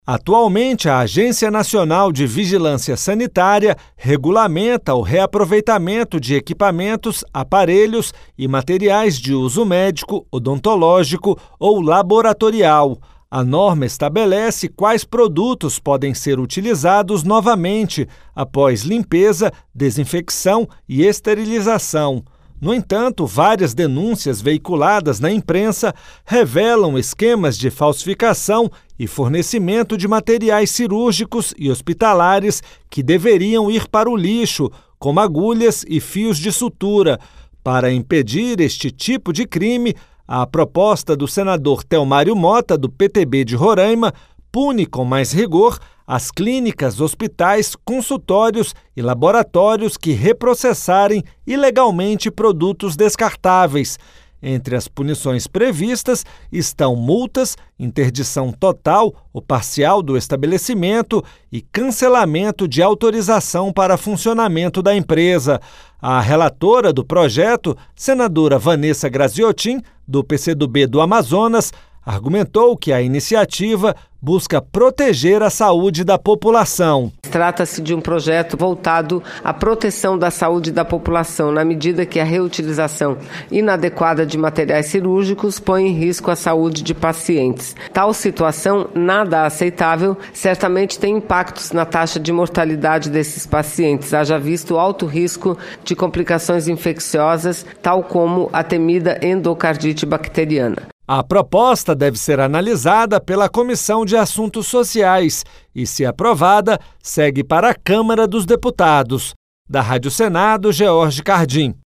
Atualmente, a Agência Nacional de Vigilância Sanitária regulamenta o reaproveitamento de equipamentos, aparelhos e materiais de uso médico, odontológico ou laboratorial. A norma estabelece quais produtos podem ser utilizados novamente após limpeza, desinfecção e esterilização. No entanto, várias denúncias veiculadas na imprensa revelam esquemas de falsificação e fornecimento de materiais cirúrgicos e hospitalares que deveriam ir para o lixo, como agulhas e fios de sutura. Para impedir este tipo de crime, a proposta do senador Telmário Mota, do PTB de Roraima, pune com mais rigor as clínicas, hospitais, consultórios e laboratórios que reprocessarem ilegalmente produtos descartáveis. Entre as punições previstas estão multas, interdição total ou parcial do estabelecimento e cancelamento de autorização para funcionamento da empresa. A relatora do projeto, senadora Vanessa Graziotin, do PCdoB do Amazonas, argumentou que a iniciativa busca proteger a saúde da população. Trata-se de um projeto voltado à proteção da saúde da população, na medida que a reutilização inadequada de materiais cirúrgicos põe em risco a saúde de pacientes. Tal situação, nada aceitável, certamente tem impactos na taxa de mortalidade desses pacientes, haja visto o alto risco de complicações infecciosas, tal como a temida endocardite bacteriana. A proposta deve ser analisada pela Comissão de Assuntos Sociais e, se aprovada, segue para a Câmara dos Deputados. Da Rádio Senado, George Cardim.